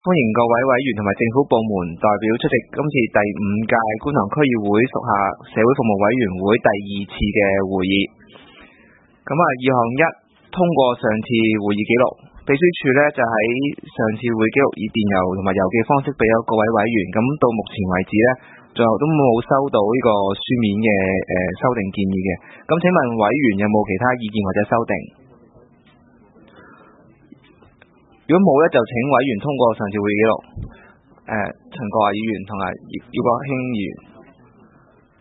歡迎各位委員同埋政府部門代表出席今次第5屆觀塘區議會屬下社會服務委員會第2次嘅會議。議項1，通過上次會議記錄。秘書處呢就喺上次會記錄以電郵同埋郵寄方式俾咗各位委員，咁到目前為止呢，最後都冇收到呢個書面嘅修訂建議嘅。咁請問委員有冇其他意見或者修訂？如果冇呢，就請委員通過上次會議記錄。陳國華議員同埋葉國興議員。